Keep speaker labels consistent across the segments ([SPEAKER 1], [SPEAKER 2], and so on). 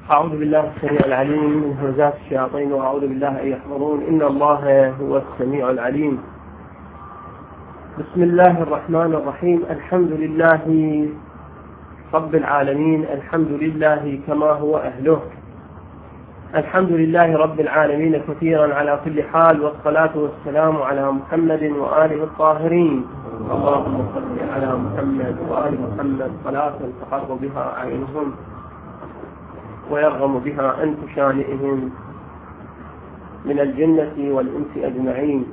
[SPEAKER 1] أعوذ بالله السميع العليم من همزات الشياطين وأعوذ بالله أن يحضرون. إن الله هو السميع العليم. بسم الله الرحمن الرحيم. الحمد لله رب العالمين، الحمد لله كما هو أهله، الحمد لله رب العالمين كثيرا على كل حال، والصلاة والسلام على محمد وآله الطاهرين. اللهم صل على محمد وآل محمد صلاة تقر بها أعينهم ويرغم بها أنف شانئهم من الجنة والإنس أجمعين.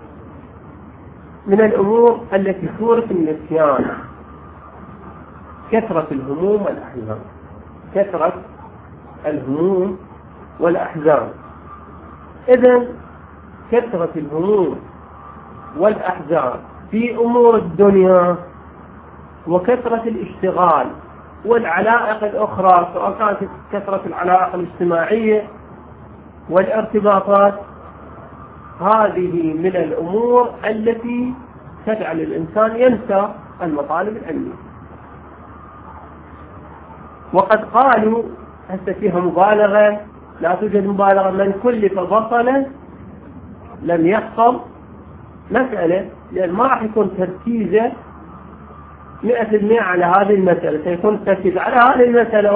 [SPEAKER 1] من الأمور التي تورث النسيان كثرة الهموم والأحزان، كثرة الهموم والأحزان. إذن كثرة الهموم والأحزان في أمور الدنيا وكثرة الاشتغال والعلائق الأخرى، سواء كانت كثرة العلائق الاجتماعية والارتباطات، هذه من الأمور التي تجعل الإنسان ينسى المطالب العلمية. وقد قالوا هسه فيها مبالغة، لا توجد مبالغة، من كلف بطلا لم يحفظ مسألة، لأن ما راح يكون تركيزه 100% على هذه المسألة، سيكون تركيز على هذه المسألة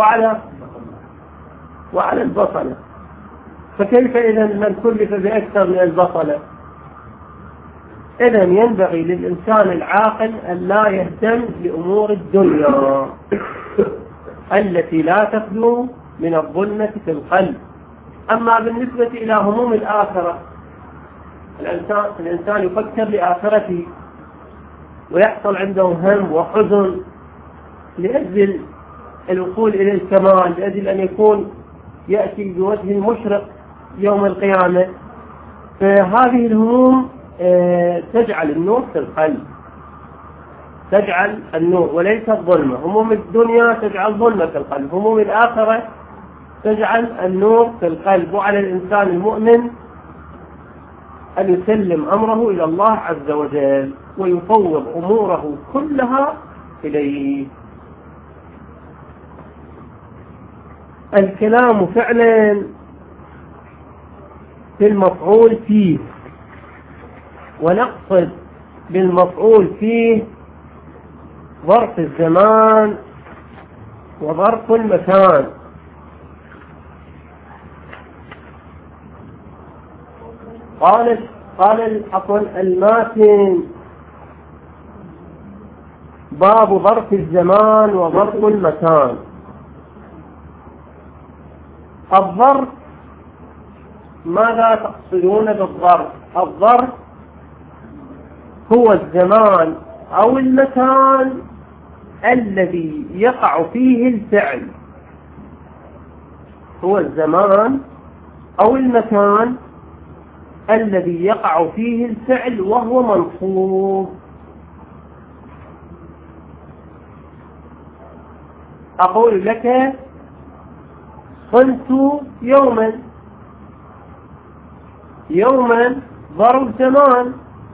[SPEAKER 1] وعلى البطلة. فكيف إذا من كلف بأكثر من البطلة؟ إذا ينبغي للإنسان العاقل أن لا يهتم بأمور الدنيا التي لا تخلو من الظلمة في القلب. أما بالنسبة إلى هموم الآخرة، الإنسان يفكر لآخرته ويحصل عنده هم وحزن لأجل الوصول إلى الكمال، لأجل أن يكون يأتي بوجه مشرق يوم القيامة. فهذه الهموم تجعل النور في القلب، تجعل النور وليس الظلمة. هموم الدنيا تجعل ظلمة في القلب، هموم الآخرة تجعل النور في القلب. وعلى الإنسان المؤمن أن يسلم أمره إلى الله عز وجل ويفوض أموره كلها إليه. الكلام فعلا في المفعول فيه، ونقصد بالمفعول فيه ظرف الزمان وظرف المكان. قال الماتن باب ظرف الزمان وظرف المكان. الظرف، ماذا تقصدون بالظرف؟ الظرف هو الزمان أو المكان الذي يقع فيه الفعل، هو الزمان أو المكان الذي يقع فيه الفعل وهو منصوب. أقول لك صمت يوما، يوما ظرف زمان.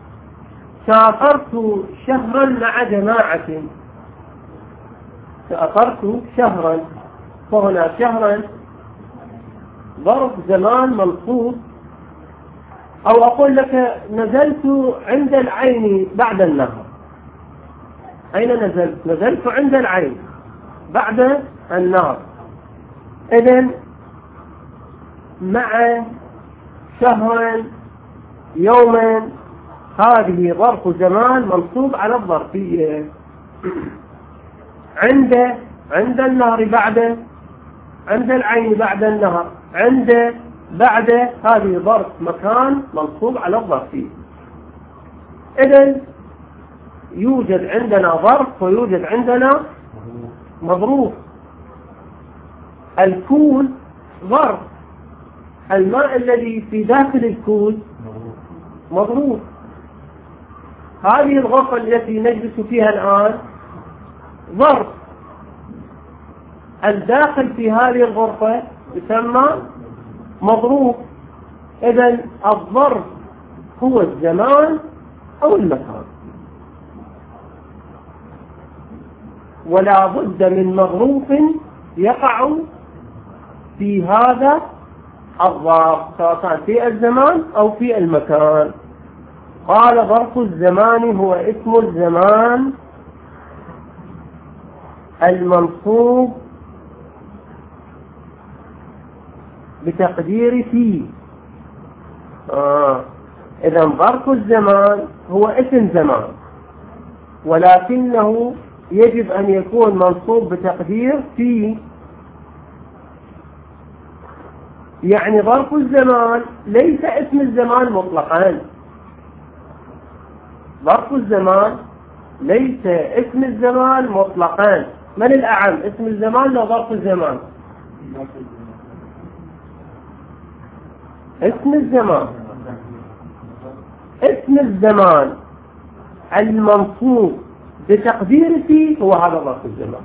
[SPEAKER 1] سافرت شهرا مع جماعة، سافرت شهرا، فهنا شهرا ظرف زمان منصوب. أو أقول لك نزلت عند العين بعد النهر. أين نزلت؟ نزلت عند العين بعد النهر. إذن مع شهرا يوما، هذه ظرف زمان منصوب على الظرفية. عند النهر بعد، عند العين بعد النهر، بعد، هذه ظرف مكان منصوب على الظرفية. إذن يوجد عندنا ظرف ويوجد عندنا مظروف. الكوز ظرف، الماء الذي في داخل الكوز مظروف. هذه الغرفة التي نجلس فيها الآن ظرف، الداخل في هذه الغرفة يسمى مظروف. إذن الظرف هو الزمان أو المكان، ولا بد من مظروف يقع في هذا الظرف سواء كان في الزمان أو في المكان. قال ظرف الزمان هو اسم الزمان المنصوب بتقدير في. إذا ظرف الزمان هو اسم زمان، ولكنه يجب أن يكون منصوب بتقدير في. يعني ظرف الزمان ليس اسم الزمان مطلقا. ظرف الزمان ليس اسم الزمان مطلقا. من الأعم، اسم الزمان أو ظرف الزمان؟ اسم الزمان. اسم الزمان المنصوب بتقدير فيه هو هذا ظرف الزمان.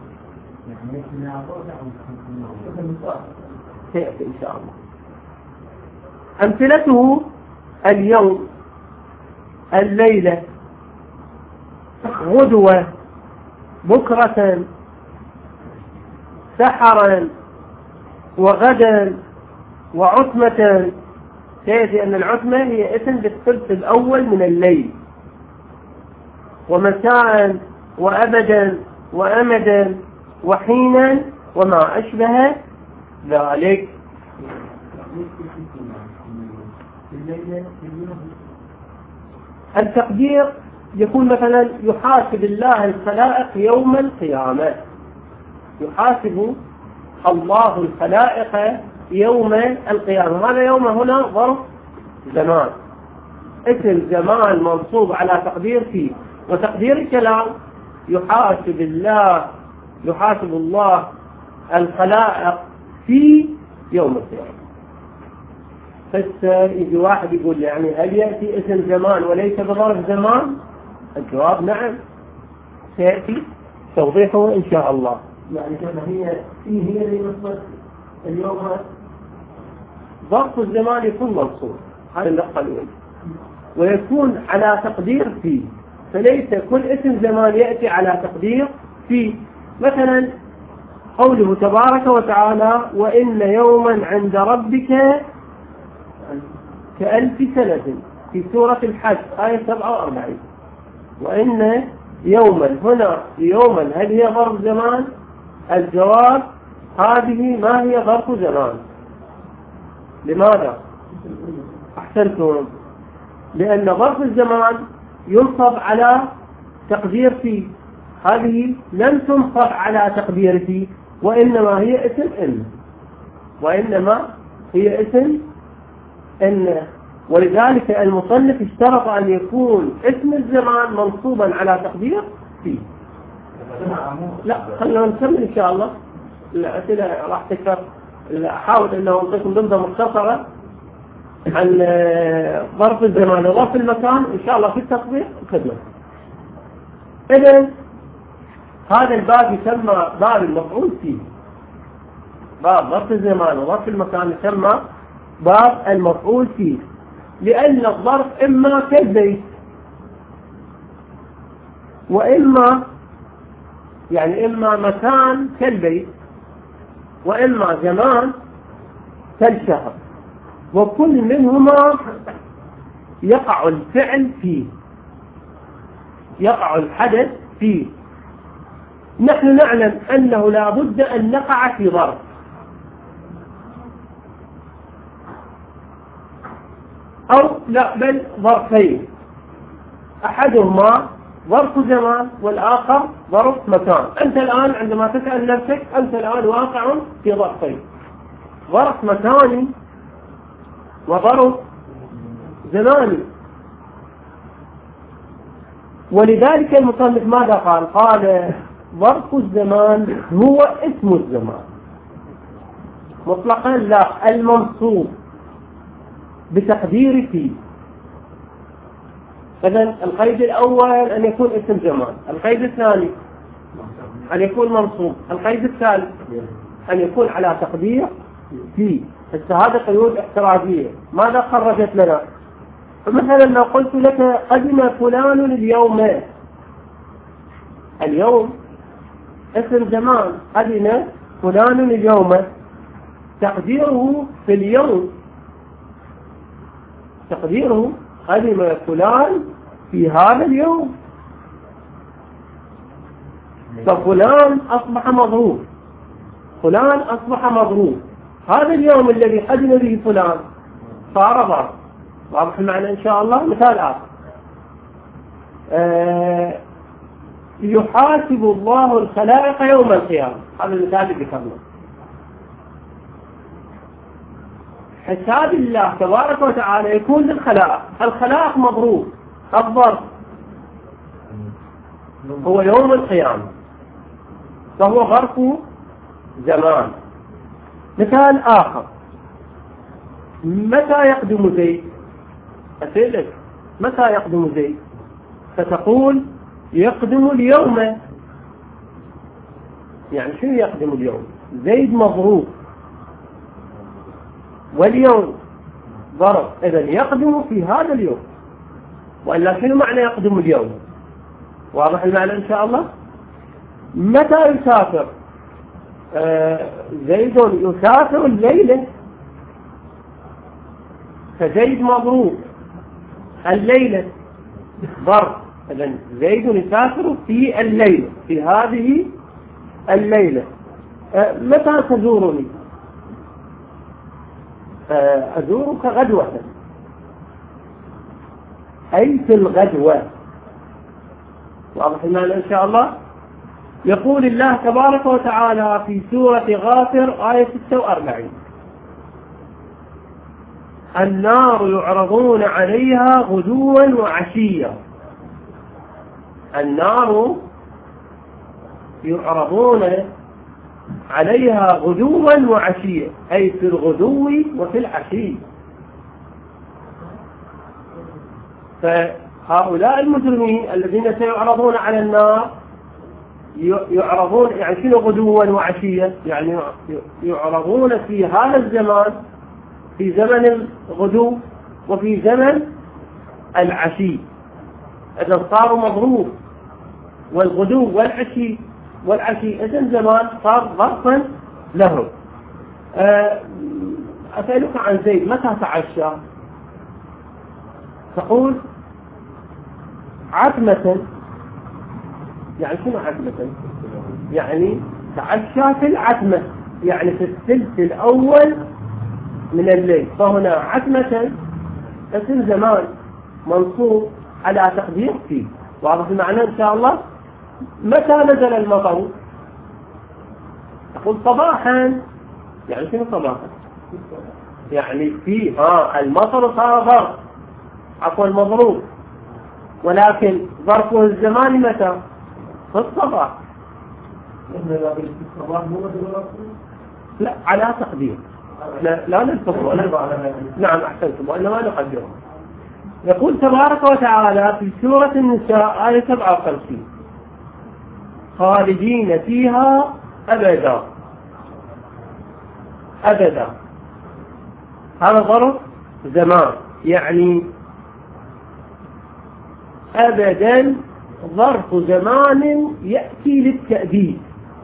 [SPEAKER 1] سيأتي إن شاء الله. أمثلته اليوم، الليلة، غدوة، بكرة، سحرا، وغدا، وعتمة. سيأتي أن العتمة هي اسم بالثلث الأول من الليل، ومساء، وأبدا، وأمدا، وحينا، وما أشبه ذلك. التقدير يكون مثلا يحاسب الله الخلائق يوم القيامة. يحاسب الله الخلائق يوم القيامة. هذا يوم هنا ظرف زمان، اسم زمان منصوب على تقدير فيه. وتقدير الكلام يحاسب الله الخلائق في يوم القيامة. يجي واحد يقول يعني هل يأتي اسم زمان وليس بظرف زمان؟ الجواب نعم، سيأتي توضيحه إن شاء الله. يعني كما هي اللي نصبت اليوم ظرف الزمان يكون منصوب، هذا النقطة الأولى، ويكون على تقدير فيه. فليس كل اسم زمان يأتي على تقدير فيه. مثلا قوله تبارك وتعالى وإن يوما عند ربك كألف سنة في سورة الحج آية 47. وإن يوما هنا يوما هل هي ظرف زمان؟ الجواب هذه ما هي ظرف زمان. لماذا؟ أحسنتم، لأن ظرف الزمان ينصب على تقدير فيه، هذه لم تنصب على تقدير فيه، وإنما هي اسم إن. ولذلك المصنف اشترط أن يكون اسم الزمان منصوبا على تقدير فيه. لا خلينا نكمل إن شاء الله. الأسئلة راح تكثر. أحاول أنه أعطيكم ضمن مختصرة عن ظرف الزمان وظرف المكان إن شاء الله في التطبيق الخدمة. إذن هذا الباب يسمى باب المفعول فيه. باب ظرف الزمان وظرف المكان يسمى باب المفعول فيه، لأن الظرف إما كالبيت، وإما إما مكان كالبيت، وإما زمان كالشهر، وكل منهما يقع الفعل فيه، يقع الحدث فيه. نحن نعلم أنه لا بد أن نقع في ظرف، أو لا بل ظرفين، أحدهما ظرف زمان والآخر ظرف مكان. أنت الآن عندما تسأل نفسك أنت الآن واقع في ظرفين، ظرف مكاني وظرف زماني. ولذلك المصنف ماذا قال؟ قال ظرف الزمان هو اسم الزمان مطلقا، لا المنصوب بتقدير فيه. إذن القيد الأول أن يكون اسم زمان، القيد الثاني أن يكون منصوب، القيد الثالث أن يكون على تقدير فيه. هذه قيود احترازية. ماذا خرجت لنا؟ فمثلا لو قلت لك قدم فلان اليوم اسم زمان، قدم فلان اليوم، تقديره في اليوم، تقديره قدم فلان في هذا اليوم، ففلان أصبح مضروب، فلان أصبح مضروب. هذا اليوم الذي قدم به فلان صار ضرب. واضح المعنى إن شاء الله. مثال آخر، يحاسب الله الخلائق يوم القيامة. هذا المثال اللي ذكرناه. حساب الله تبارك وتعالى يكون للخلائق، الخلائق مضروب، الضرب هو يوم القيامة، فهو ظرف زمان. مثال آخر، متى يقدم زيد؟ أسألك متى يقدم زيد؟ فتقول يقدم اليوم. يعني شنو يقدم اليوم؟ زيد مضروب واليوم ضرب، إذا يقدم في هذا اليوم. وإلا شنو معنى يقدم اليوم؟ واضح المعنى إن شاء الله. متى يسافر؟ زيد يسافر الليلة، فزيد مضروب الليلة ضرب، إذا زيد يسافر في الليلة، في هذه الليلة. متى تزورني؟ أزورك غدوة، أي في الغدوة. واضح المعنى إن شاء الله. يقول الله تبارك وتعالى في سورة غافر آية 46: النار يعرضون عليها غدوا وعشيا. النار يعرضون عليها غدوا وعشيا، أي في الغدو وفي العشي. فهؤلاء المجرمين الذين سيعرضون على النار يعرضون، يعني شنو غدوا وعشيا؟ يعني يعرضون في هذا الزمان، في زمن الغدو وفي زمن العشي. إذا صاروا مضروب، والغدو والعشي إذن زمان صار ظرفا لهم. أسألك عن زيد، متى تعشى؟ تقول عتمة. يعني شنو عتمة؟ يعني تعشى في العتمة، يعني في الثلث الأول من الليل. فهنا عتمة اسم زمان منصوب على تقدير فيه. واضح المعنى إن شاء الله. متى نزل المطر؟ تقول صباحا. يعني شنو صباحا؟ يعني في المطر صار ظرف، عفوا مضروب، ولكن ظرفه الزمان متى؟ في الصباح. لا، على تقدير، لا نلفظه. نعم أحسنتم، وإنما نقدره. يقول تبارك وتعالى في سورة النساء آية 57: خالدين فيها أبدا. أبدا هذا ظرف زمان، يعني أبدا ظرف زمان يأتي للتأبيد.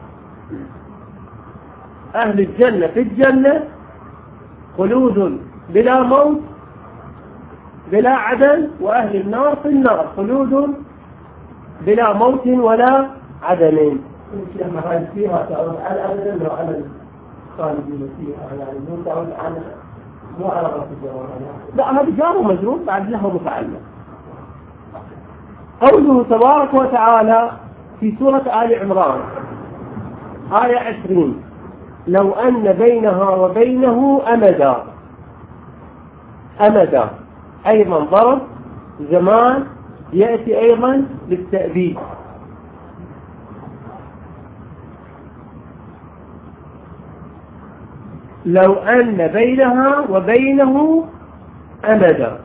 [SPEAKER 1] أهل الجنة في الجنة خلود بلا موت بلا عدم، وأهل النار في النار خلود بلا موت ولا عدم.
[SPEAKER 2] فيها تعود على أبدا وعلى الخالدين فيها، يعني مو تعود على مو على غرفة الجواب.
[SPEAKER 1] لا، هذا جار ومجرور بعد له متعلق. قوله تبارك وتعالى في سورة آل عمران آية 20: لو أن بينها وبينه أمدا. أمدا أيضا ظرف زمان يأتي أيضا للتأبيد. لو أن بينها وبينه أمدا.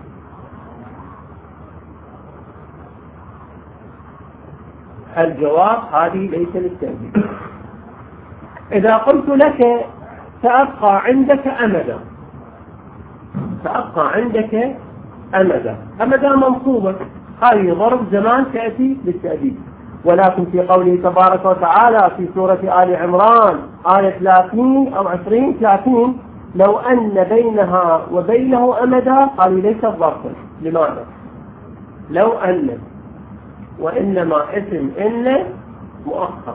[SPEAKER 1] الجواب هذه ليس للتأبيد. إذا قلت لك سأبقى عندك أمدا، سأبقى عندك أمدا، أمدا منصوبة، هذه ظرف زمان تأتي للتأبيد. ولكن في قوله تبارك وتعالى في سورة آل عمران آية 30 أو 20-30 لو أن بينها وبينه أمدا قالوا ليس ظرفا. لماذا؟ لو أن وإنما اسم إن مؤخر.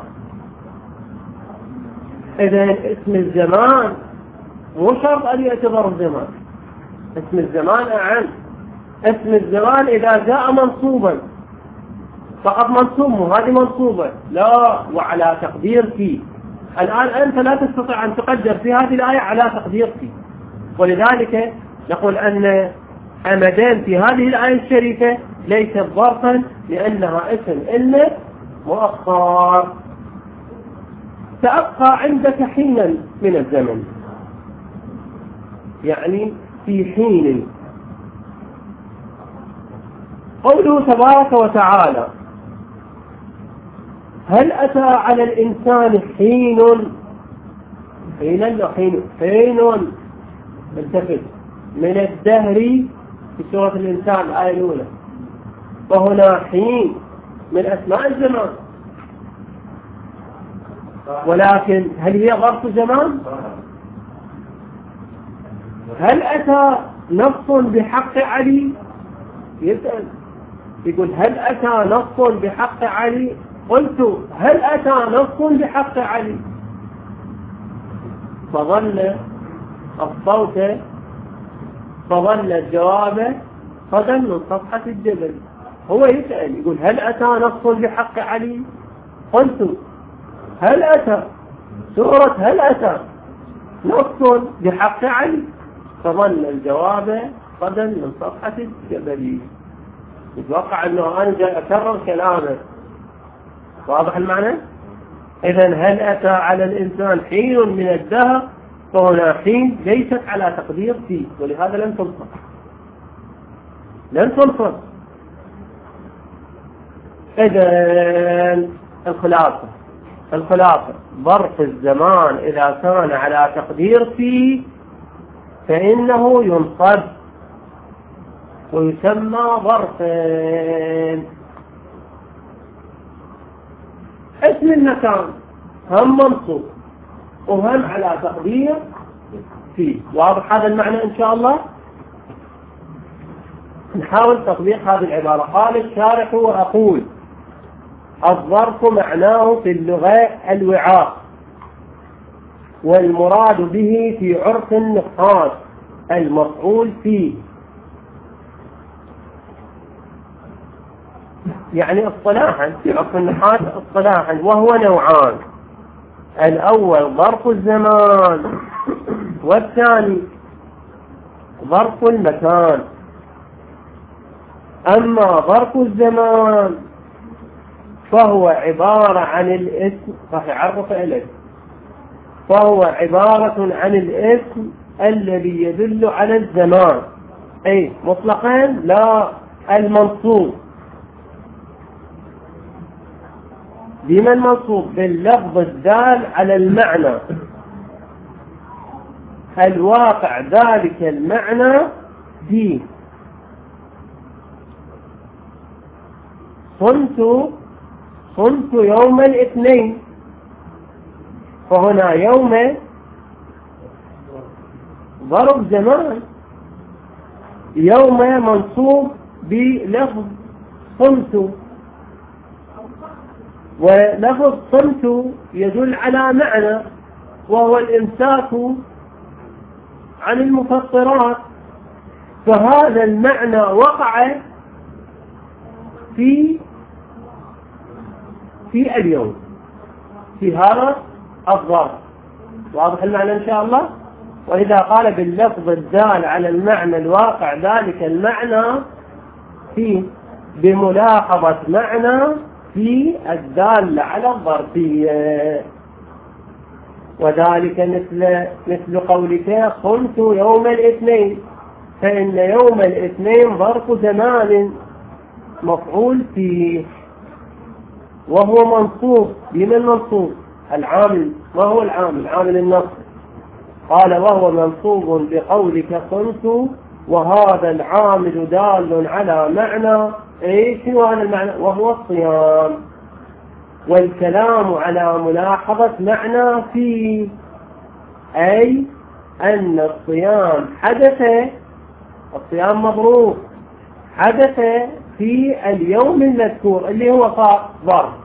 [SPEAKER 1] إذن اسم الزمان مو شرط أن يأتي ظرف زمان. اسم الزمان أعم. اسم الزمان إذا جاء منصوبا فقط منصوب وهذه منصوبة لا وعلى تقدير فيه. الآن أنت لا تستطيع أن تقدر في هذه الآية على تقدير فيه، ولذلك نقول أن أمدين في هذه الآية الشريفة ليست ظرفا لأنها اسم إن مؤخر. سأبقى عندك حينا من الزمن، يعني في حين. قوله تبارك وتعالى هل أتى على الإنسان حين التفت من الدهر في سورة الإنسان الآية الأولى، وهنا حين من أسماء الزمان، ولكن هل هي ظرف زمان؟ هل أتى نص بحق علي؟ يسأل يقول هل أتى نص بحق علي؟ قلت هل أتى نص بحق علي؟ فظل الصوت فظل الجواب صدى من صفحة الجبل. هو يسأل يقول هل أتى نص بحق علي؟ قلت هل أتى سورة هل أتى نص بحق علي؟ فظل الجواب صدى من صفحة الجبل. يتوقع أنه أنا جاي أكرر كلامه. واضح المعنى؟ إذن هل أتى على الإنسان حين من الدهر؟ فهنا حين ليست على تقدير فيه، ولهذا لن تنصب. إذن الخلاصة ظرف الزمان إذا كان على تقدير فيه فإنه ينصب ويسمى ظرفين. اسم المكان هم منصوب وهم على تقدير فيه. واضح هذا المعنى إن شاء الله؟ نحاول تطبيق هذه العبارة. قال الشارح وأقول الظرف معناه في اللغة الوعاء، والمراد به في عرف النحاة المفعول فيه، يعني اصطلاحا في عرف النحاة اصطلاحا، وهو نوعان: الأول ظرف الزمان، والثاني ظرف المكان. أما ظرف الزمان فهو عبارة عن الاسم، راح يعرف الاسم، فهو عبارة عن الاسم الذي يدل على الزمان، أي مطلقا لا المنصوب. بما المنصوب؟ باللفظ الدال على المعنى الواقع ذلك المعنى فيه. صمت يوم الاثنين، فهنا يوم ظرف زمان، يوم منصوب بلفظ صمت، ولفظ صمت يدل على معنى وهو الإمساك عن المفطرات، فهذا المعنى وقع في اليوم في هذا الظرف. واضح المعنى إن شاء الله؟ وإذا قال باللفظ الدال على المعنى الواقع ذلك المعنى فيه بملاحظة معنى في الدال على الظرفية، وذلك مثل قولك صمت يوم الاثنين، فإن يوم الاثنين ظرف زمان مفعول فيه، وهو منصوب. بمن منصوب؟ العامل. وهو العامل النصب. قال وهو منصوب بقولك صمت، وهذا العامل دال على معنى. ايش هو هذا المعنى؟ وهو الصيام. والكلام على ملاحظة معنى في، أي أن الصيام حدث، الصيام مبروك حدث في اليوم المذكور اللي هو صار ظرف،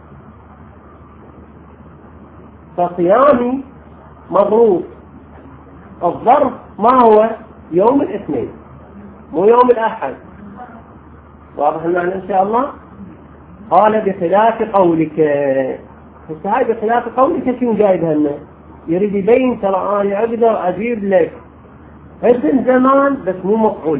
[SPEAKER 1] فصيامي مبروك. الظرف ما هو؟ يوم الاثنين مو يوم الأحد. واضح المعنى إن شاء الله؟ قال بخلاف قولك. هاي بخلاف قولك شو جايبها لنا؟ يريد يبين ترى أنا أقدر أجيب لك اسم زمان بس مو مفعول،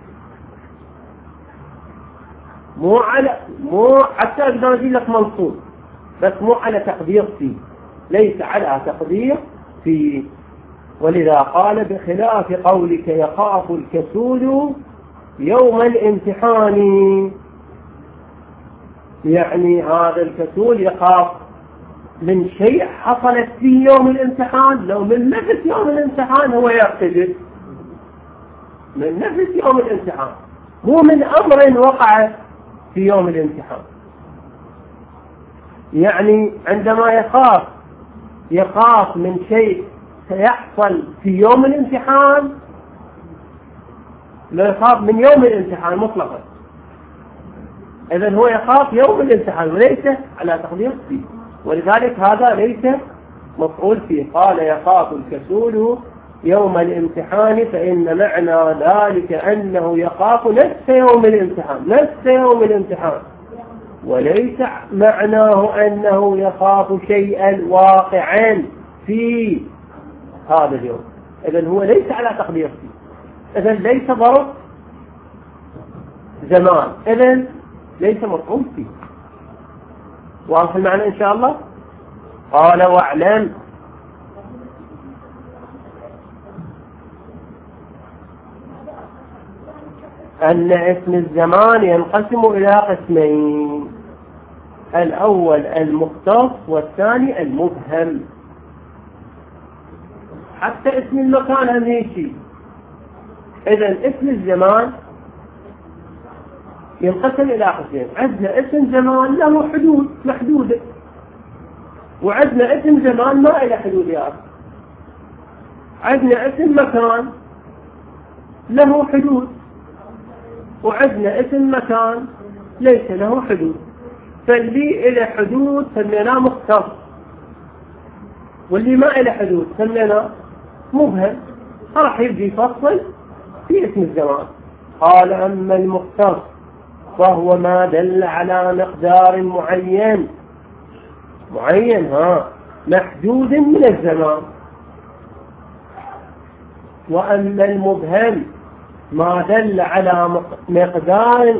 [SPEAKER 1] مو حتى أقدر أجيب لك منصوب بس مو على تقدير فيه، ليس على تقدير فيه. ولذا قال بخلاف قولك يخاف الكسول يوم الامتحان، يعني هذا الكسول يخاف من شيء حصلت في يوم الامتحان، لو من نفس يوم الامتحان هو يرتجل من نفس يوم الامتحان، مو من أمر وقع في يوم الامتحان. يعني عندما يخاف من شيء سيحصل في يوم الامتحان، لا يخاف من يوم الامتحان مطلقا، إذن هو يخاف يوم الامتحان وليس على تقدير فيه، ولذلك هذا ليس مفعول فيه. قال يخاف الكسول يوم الامتحان، فإن معنى ذلك أنه يخاف نفس يوم الامتحان، نفس يوم الامتحان، وليس معناه أنه يخاف شيئا واقعا في هذا اليوم. إذن هو ليس على تقدير فيه، إذن ليس ظرف زمان، إذن ليس مفعول فيه. واضح المعنى إن شاء الله؟ قال واعلم أن اسم الزمان ينقسم إلى قسمين، الأول المختص والثاني المبهم. حتى اسم المكان هم هيك. إذن اسم الزمان ينقسم إلى قسمين، عندنا اسم زمان له حدود محدودة، وعندنا اسم زمان ما إلى حدود يا أخي. عندنا اسم مكان له حدود، وعندنا اسم مكان ليس له حدود. فاللي إلى حدود سميناه مختص، واللي ما إلى حدود سميناه مبهم. راح يبدي يفصل في اسم الزمان. قال أما المختص فهو ما دل على مقدار معين محدود من الزمان. وأما المبهم ما دل على مقدار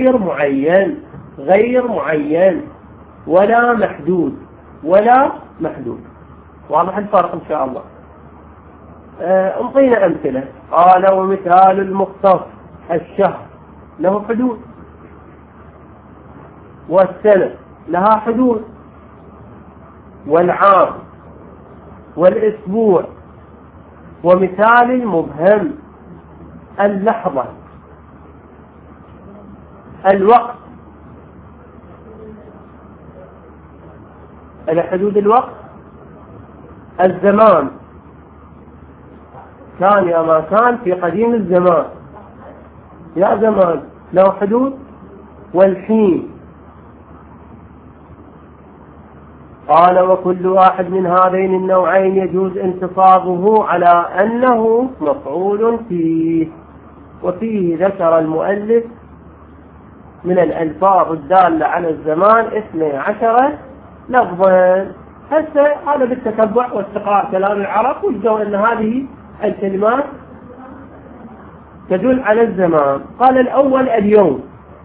[SPEAKER 1] غير معين ولا محدود ولا محدود. واضح الفرق إن شاء الله. انطينا أمثلة. قال ومثال المختص الشهر له حدود، والسنة لها حدود، والعام والأسبوع. ومثال المبهم اللحظة، الوقت إلى حدود الوقت، الزمان كان يا ما كان في قديم الزمان يا زمان له حدود، والحين. قال وكل واحد من هذين النوعين يجوز انتصابه على أنه مفعول فيه. وفيه ذكر المؤلف من الألفاظ الدالة على الزمان 12 لفظا. هسه هذا بالتتبع واستقراء كلام العرب وجدوا أن هذه الكلمات تدل على الزمان. قال الأول اليوم،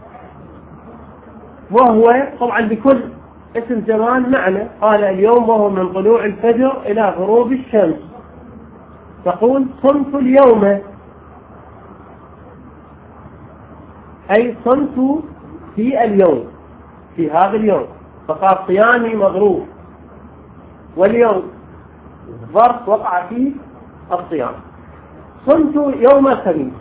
[SPEAKER 1] وهو طبعا بكل اسم زمان معنى. قال اليوم وهو من طلوع الفجر إلى غروب الشمس. تقول صمت اليوم، أي صمت في اليوم، في هذا اليوم. فقال صيامي مغروب، واليوم ظرف وقع فيه الصيام. صمت يوم الخميس،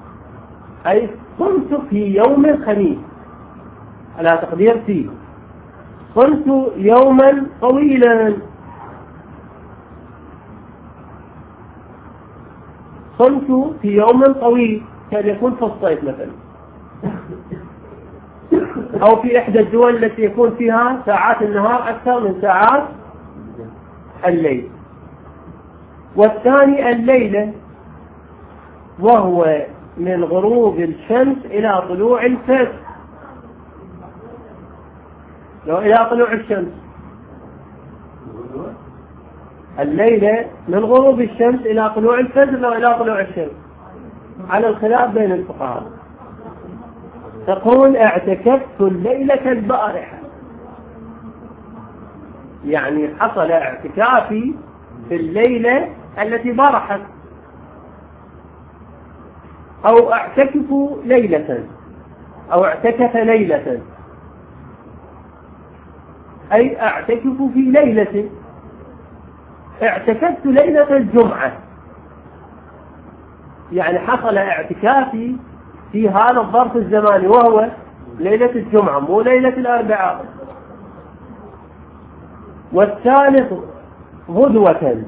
[SPEAKER 1] أي صمت في يوم الخميس على تقدير فيه. صمت يوما طويلا، صمت في يوم طويل، كان يكون في الصيف مثلا، أو في إحدى الدول التي يكون فيها ساعات النهار أكثر من ساعات الليل. والثاني الليلة، وهو من غروب الشمس إلى طلوع الفجر، لو إلى طلوع الشمس. الليلة من غروب الشمس إلى طلوع الفجر، لو إلى طلوع الشمس، على الخلاف بين الفقهاء. تقول اعتكفت الليلة البارحة، يعني حصل اعتكافي في الليلة التي برحت. أو اعتكف ليلة، أو اعتكف ليلة، أي اعتكف في ليلة. اعتكفت ليلة الجمعة، يعني حصل اعتكافي في هذا الظرف الزماني، وهو ليلة الجمعة مو ليلة الأربعاء. والثالث غدوة،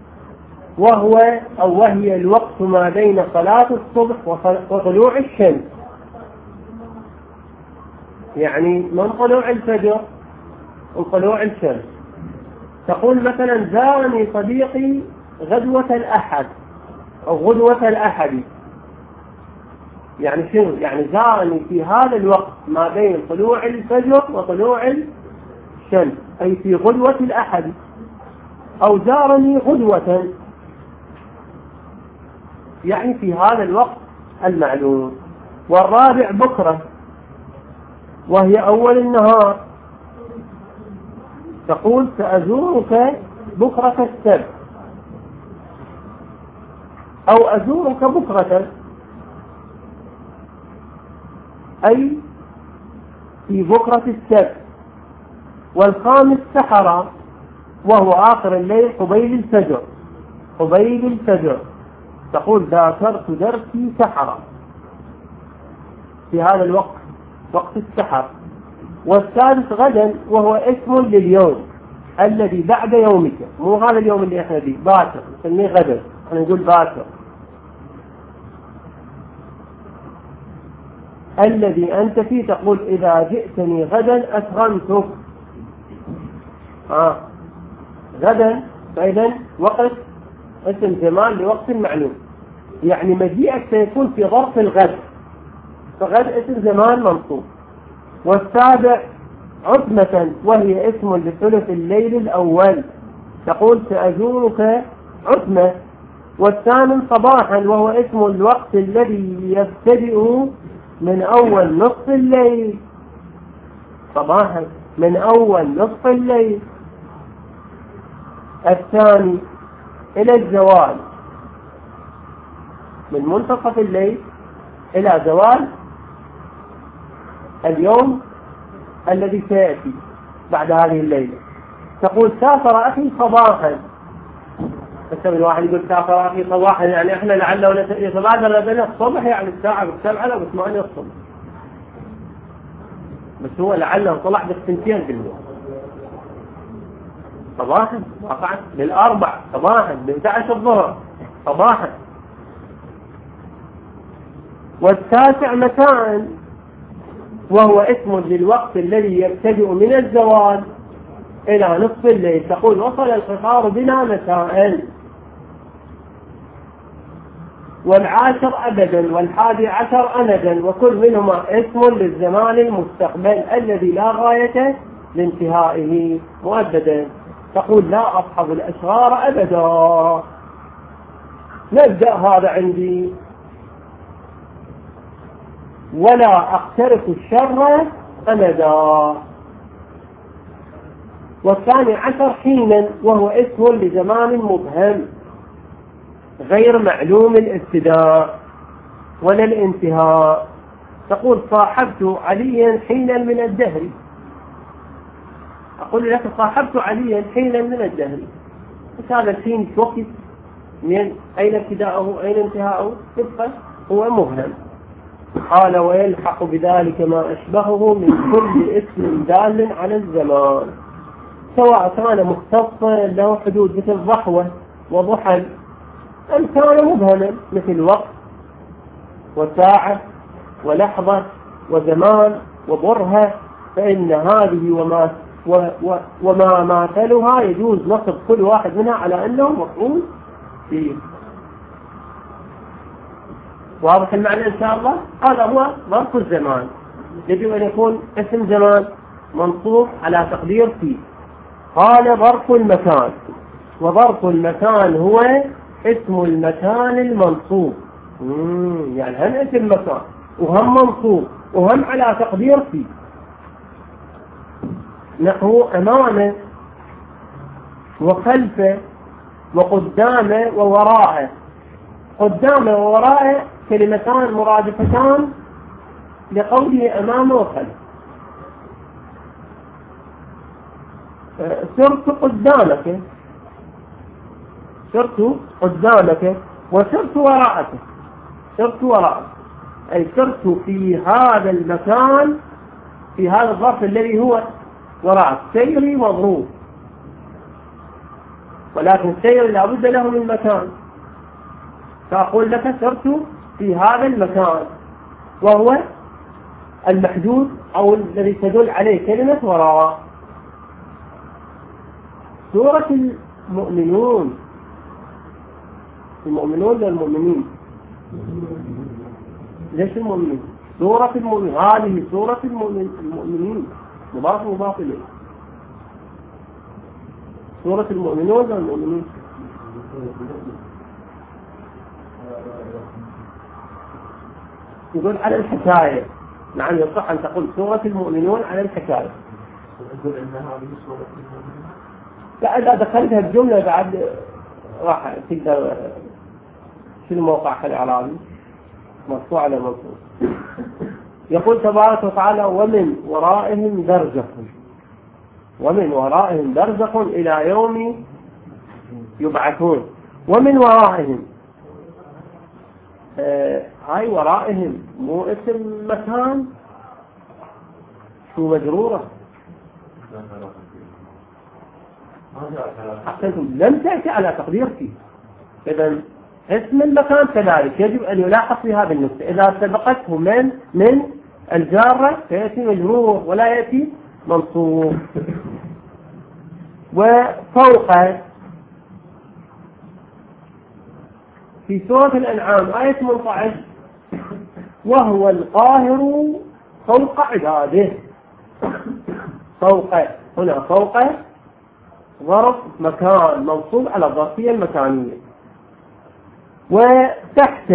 [SPEAKER 1] وهي الوقت ما بين صلاة الصبح وطلوع الشمس، يعني من طلوع الفجر وطلوع الشمس. تقول مثلا زارني صديقي غدوة الأحد أو غدوة الأحد، يعني شنو؟ يعني زارني في هذا الوقت ما بين طلوع الفجر وطلوع الشمس، أي في غدوة الأحد. أو زارني غدوة، يعني في هذا الوقت المعلوم. والرابع بكرة، وهي أول النهار. تقول سأزورك بكرة السبت، أو أزورك بكرة، أي في بكرة السبت. والخامس سحر، وهو آخر الليل قبيل الفجر، قبيل الفجر. تقول ذاكرت درسي سحر، في هذا الوقت، وقت السحر. والثالث غدا، وهو اسم لليوم الذي بعد يومك، مو هذا اليوم اللي احنا فيه، باكر نسميه غدا، احنا نقول باكر. الذي أنت فيه، تقول إذا جئتني غدا أكرمتك. غدا، فإذا وقت اسم زمان لوقت معلوم، يعني مجيئك سيكون في ظرف الغد، فغد اسم زمان منصوب. والسابع عتمة، وهي اسم لثلث الليل الأول. تقول سأزورك عتمة. والثامن صباحا، وهو اسم الوقت الذي يبتدئ من أول نصف الليل، صباحا من أول نصف الليل. الثاني إلى الزوال، من منتصف الليل إلى زوال اليوم الذي سيأتي بعد هذه الليلة. تقول سافر أخي صباحا. مثلا الواحد يقول سافر أخي صباحا، يعني إحنا لعله يتبادر لدينا الصبح، يعني الساعة بالسبعة أو بالثمانية الصبح، بس هو لعله طلع بالسنتين بالليل صباحا، وقعت بالأربع صباحا، ب11 الظهر صباحا. والتاسع مساء، وهو اسم للوقت الذي يبتدئ من الزوال إلى نصف الليل. تقول وصل القطار بنا مساء. والعاشر أبدا، والحادي عشر أمدا، وكل منهما اسم للزمان المستقبل الذي لا غاية لانتهائه مؤبدا. تقول لا أصحب الأشرار أبدا. نبدأ هذا عندي. ولا أقترف الشر أمدا. والثاني عشر حينا، وهو اسم لزمان مبهم غير معلوم الابتداء ولا الانتهاء. تقول صاحبت عليا حينا من الدهر. أقول لك صاحبت عليا حينا من الدهر، بس هذا الحين وقت من أين ابتداءه أين انتهاءه؟ تبقى هو مبهم. قال ويلحق بذلك ما أشبهه من كل اسم دال على الزمان، سواء كان مختصا له حدود مثل ضحوة وضحل، أم كان مبهما مثل وقت وساعة ولحظة وزمان وبرهة، فإن هذه وما ماثلها يجوز نصب كل واحد منها على أنه مفعول فيه. واضح المعنى إن شاء الله؟ هذا هو ظرف الزمان، يجب أن يكون اسم زمان منصوب على تقدير فيه. قال ظرف المكان، وظرف المكان هو اسم المكان المنصوب، يعني هم اسم مكان وهم منصوب وهم على تقدير فيه، نحو أمامه وخلفه وقدامه ووراءه. قدامه ووراءه كلمتان مرادفتان لقوله أمامه وخلفه. سرت قدامك، سرت قدامك وسرت وراءك، سرت وراءك أي سرت في هذا المكان، في هذا الظرف الذي هو وراءك. سيري مضروب، ولكن السير لابد له من مكان، فأقول لك سرت في هذا المكان، وهو المحدود أو الذي تدل عليه كلمة وراء. سورة المؤمنون، المؤمنون للمؤمنين، ليش المؤمنين؟ سورة المؤمنين، هذه سورة المؤمنين مضاف إليه. سورة المؤمنون للمؤمنين. يقول على الحكاية، نعم يصح أن تقول سورة المؤمنون على الحكاية. لا إذا دخلتها الجملة بعد راح تقدر شنو موقعها الإعرابي؟ مرفوع على منصوب. يقول تبارك وتعالى ومن ورائهم برزخ، ومن ورائهم برزخ إلى يوم يبعثون. ومن ورائهم، هاي ورائهم مو اسم مكان، شو مجرورة؟ أحسنتم، لم تأتي على تقدير فيه. إذا اسم المكان كذلك يجب أن يلاحظ في هذا النقطة، إذا سبقته من الجارة فيأتي مجرور ولا يأتي منصوب. وفوق في سورة الأنعام آية 18 وهو القاهر فوق عباده. فوق هنا فوق ظرف مكان منصوب على الظرفية المكانية. وتحت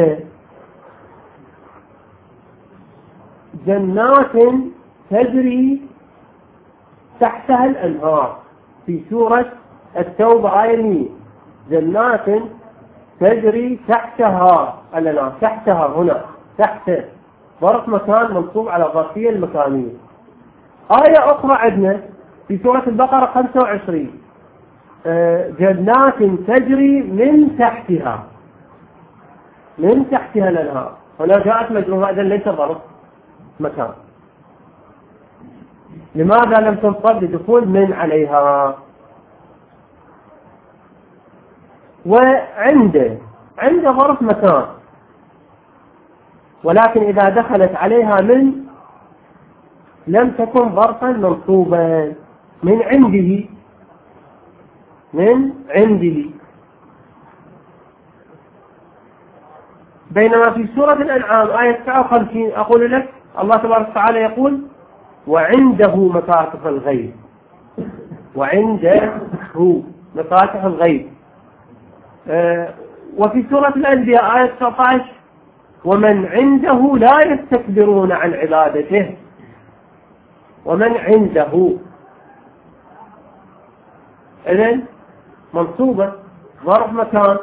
[SPEAKER 1] جنات تجري تحتها الأنهار في سورة التوبة آية 100 جنات تجري تحتها الأنهار. تحتها هنا تحت ظرف مكان منصوب على الظرفية المكانية. آية أخرى عندنا في سورة البقرة 25 جنات تجري من تحتها، من تحتها الأنهار. هنا جاءت مجرورة، إذن ليس ظرف مكان. لماذا لم تنصب؟ لدخول من عليها. وعنده ظرف مكان، ولكن إذا دخلت عليها من لم تكن ظرفا منصوبا. من عنده، من عنده. بينما في سورة الأنعام آية 59 أقول لك الله تبارك وتعالى يقول وعنده مفاتح الغيب، وعنده مفاتح الغيب. وفي سورة الأنبياء آية 19 ومن عنده لا يستكبرون عن عبادته. ومن عنده إذن منصوبة ظرف مكان.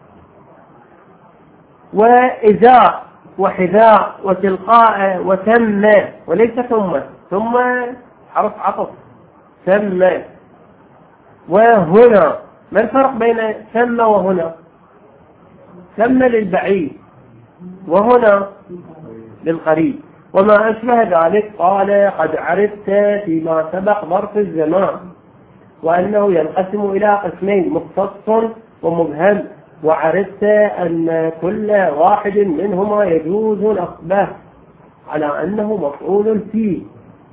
[SPEAKER 1] وإذا وحذاء وتلقاء وتم، وليس ثم حرف عطف ثم. وهنا ما الفرق بين ثم وهنا؟ ثم للبعيد وهنا للقريب. وما أشبه ذلك قال قد عرفت فيما سبق ظرف الزمان وأنه ينقسم إلى قسمين مختص ومبهم، وعرفت أن كل واحد منهما يجوز نصبه على أنه مفعول فيه.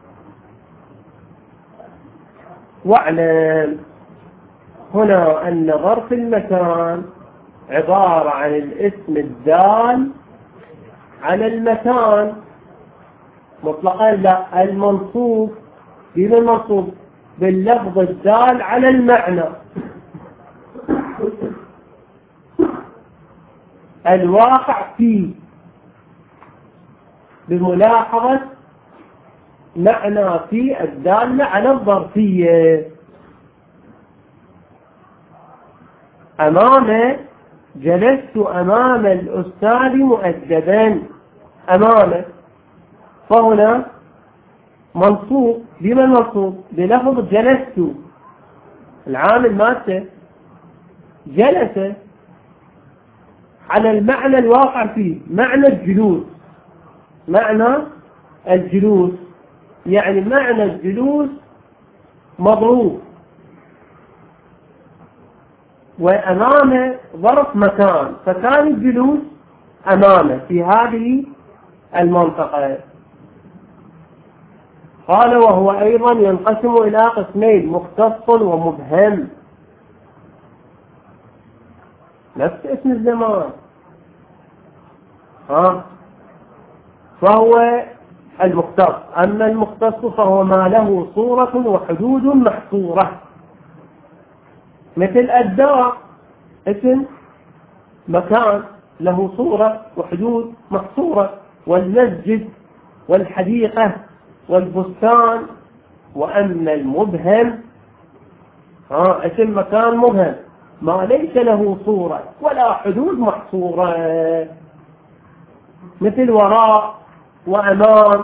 [SPEAKER 1] واعلم هنا أن ظرف المكان عبارة عن الاسم الدال على المكان مطلقا، لا، المنصوب بما المنصوب باللفظ الدال على المعنى الواقع فيه، بملاحظة معنى في الدالة على الظرفية. جلست أمام الأستاذ مؤدبا، أمامه، فهنا منصوب بما المنصوب بلفظ جلست، العامل مالته جلس على المعنى الواقع فيه، معنى الجلوس، معنى الجلوس يعني معنى الجلوس مضروب، وأمامه ظرف مكان، فكان الجلوس أمامه في هذه المنطقة. قال وهو أيضا ينقسم إلى قسمين مختص ومبهم، نفس اسم الزمان، فهو المختص. أما المختص فهو ما له صورة وحدود محصورة، مثل الدار اسم مكان له صورة وحدود محصورة، والمسجد والحديقة والبستان. وأما المبهم اسم مكان مبهم ما ليس له صورة ولا حدود محصورة، مثل وراء وأمام،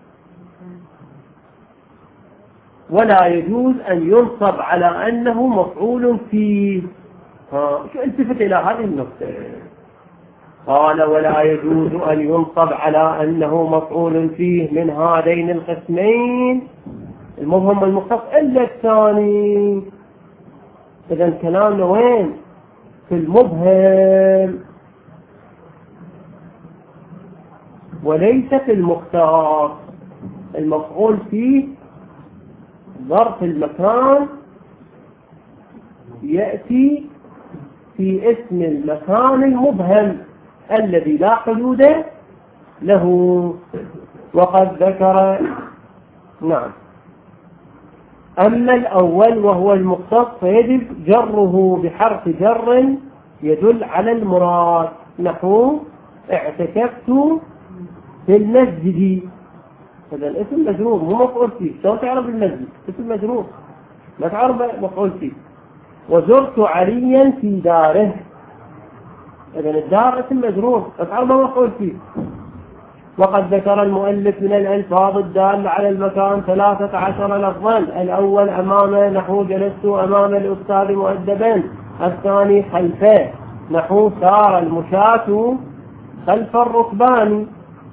[SPEAKER 1] ولا يجوز أن ينصب على أنه مفعول فيه. شو التفت إلى هذه النقطة؟ قال ولا يجوز أن ينصب على أنه مفعول فيه من هذين القسمين المبهم والمختص إلا الثاني. إذن كلامنا وين؟ في المبهم وليس في المختص. المفعول فيه ظرف المكان يأتي في اسم المكان المبهم الذي لا حدود له. وقد ذكر نعم. أما الأول وهو المختص فيجب جره بحرف جر يدل على المراد، نحو اعتكفت في المسجد، هذا الاسم مجرور مو مفعول فيه. شلون تعرف المسجد؟ اسم مجرور ما تعرف مفعول فيه. وزرت عليا في داره، إذن الدار اسم مجرور ما تعرف مفعول فيه. وقد ذكر المؤلف من الألفاظ الدالة على المكان 13 لفظا. الأول أمامه نحو جلست أمام الأستاذ مؤدبا. الثاني خلفه نحو سار المشاة خلف الركبان.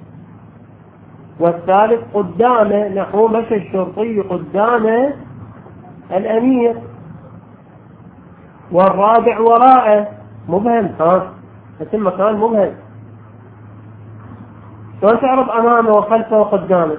[SPEAKER 1] والثالث قدامه نحو مشى الشرطي قدام الأمير. والرابع وراءه مبهم، اسم مكان مبهم. شلون تعرف أمامه وخلفه وقدامه؟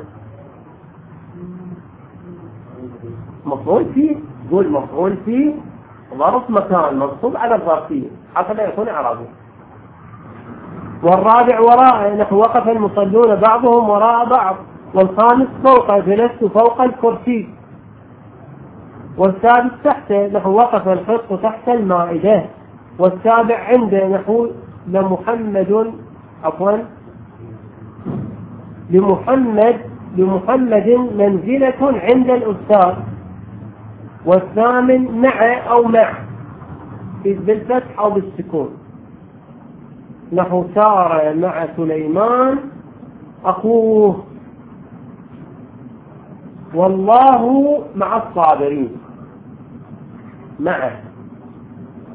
[SPEAKER 1] مفعول فيه، قول مفعول فيه ظرف مكان منصوب على الظرفية حتى لا يكون إعرابي. والرابع وراءه نحو وقف المصلون بعضهم وراء بعض. والخامس فوق جلست فوق الكرسي. والسادس تحته نحو وقف الخط تحت المائدة. والسابع عنده نحو لمحمد منزلة عند الأستاذ. والثامن مع أو مع بالفتح أو بالسكون نحو سار مع سليمان أخوه. والله مع الصابرين معه.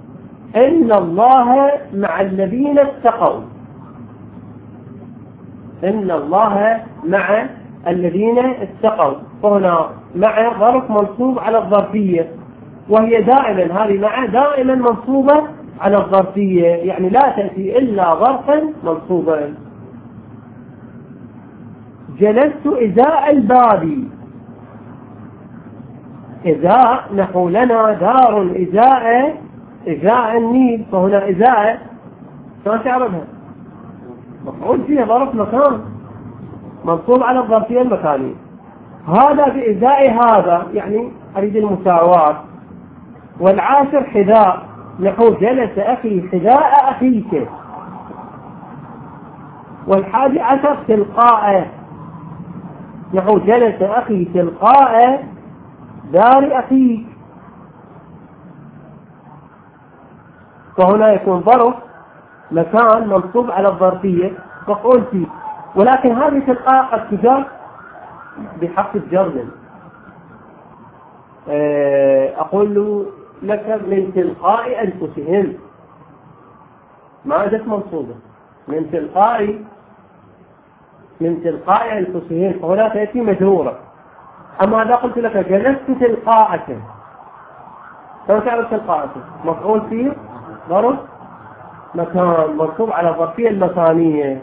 [SPEAKER 1] إن الله مع الذين اتقوا. إن الله مع الذين اتقوا، فهنا مع ظرف منصوب على الظرفية، وهي دائما هذه مع دائما منصوبة على الظرفية، يعني لا تأتي إلا ظرفا منصوبا. جلست إزاء الباب، إزاء نحو لنا دار إزاء النيل، فهنا إزاء شلون تعرفها؟ مفعول فيها ظرف مكان منصوب على الظرفية المكانية. هذا بإزاء هذا يعني أريد المساواة. والعاشر حذاء نحو جلس أخي حذاء أخيك. والحادي عشر تلقاء نحو جلس أخي تلقاء دار أخيك، فهنا يكون ظرف مكان منصوب على الظرفية مفعول فيه. ولكن هذه تلقاء قد تجر بحق الجر. أقول لك من تلقاء أنفسهم، ما أدت منصوبة، من تلقاء أنفسهم، فهنا تأتي مجرورة. أما إذا قلت لك جلست تلقاءك، فما تعرف تلقاءك مفعول فيه ظرف مكان منصوب على الظرفية المكانية.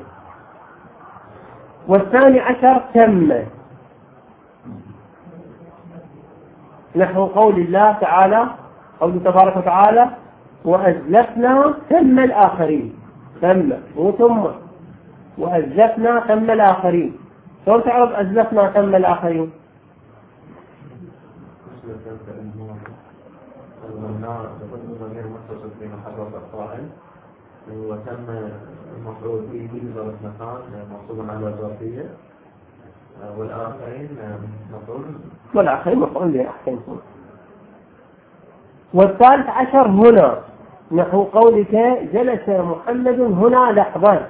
[SPEAKER 1] والثاني عشر تم نحو قول الله تعالى، قوله تبارك وتعالى وأزلفنا ثم الآخرين، ثم مو ثم، وأزلفنا ثم الآخرين. شلون تعرف أزلفنا ثم الآخرين؟
[SPEAKER 2] وتم المفعول به بظرف مكان منصوب على الظرفية، والآخرين
[SPEAKER 1] مفعول به أحسنتم. والثالث عشر هنا نحو قولك جلس محمد هنا لحظا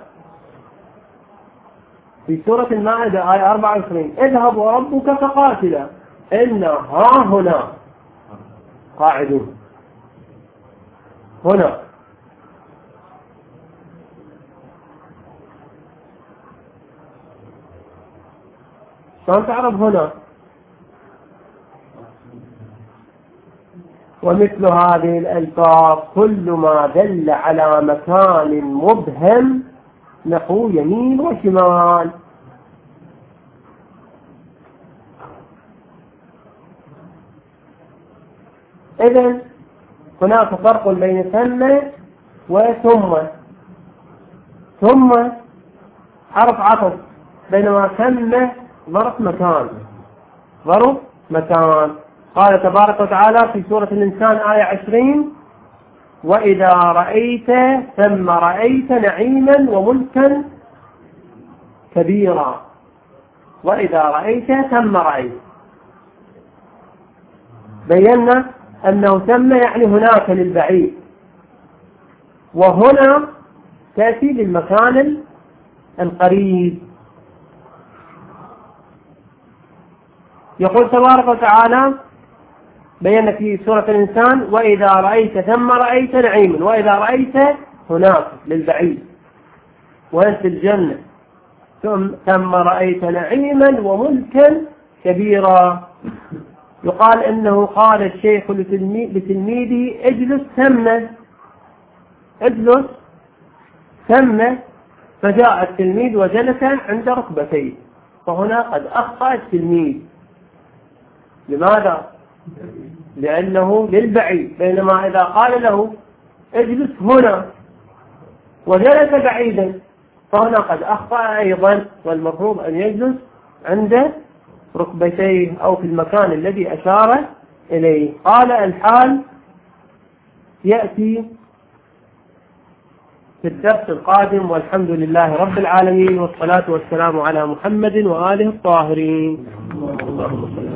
[SPEAKER 1] في سورة المائدة آية 24 اذهب وربك فقاتلا إنا ها هنا قاعدون. هنا شلون تعرف هنا؟ ومثل هذه الألفاظ كل ما دل على مكان مبهم نحو يمين وشمال. إذن هناك فرق بين ثم وثم. ثم حرف عطف، بينما ثم ظرف مكان. قال تبارك وتعالى في سورة الإنسان آية 20 وإذا رأيت ثم رأيت نعيما وملكا كبيرا. وإذا رأيت ثم رأيت، بينا أنه ثم يعني هناك للبعيد، وهنا تأتي للمكان القريب. يقول تبارك وتعالى بينا في سورة الإنسان وإذا رأيت ثم رأيت نعيما، وإذا رأيت هناك للبعيد، وأنت الجنة، ثم رأيت نعيما وملكا كبيرا. يقال إنه قال الشيخ لتلميذه اجلس ثم، فجاء التلميذ وجلس عند ركبتيه، فهنا قد أخطأ التلميذ. لماذا؟ لأنه للبعيد، بينما إذا قال له اجلس هنا وجلس بعيدا فهنا قد أخطأ أيضا، والمفروض أن يجلس عند ركبتيه أو في المكان الذي أشار إليه. قال الحال يأتي في الدرس القادم، والحمد لله رب العالمين، والصلاة والسلام على محمد وآله الطاهرين. اللهم صل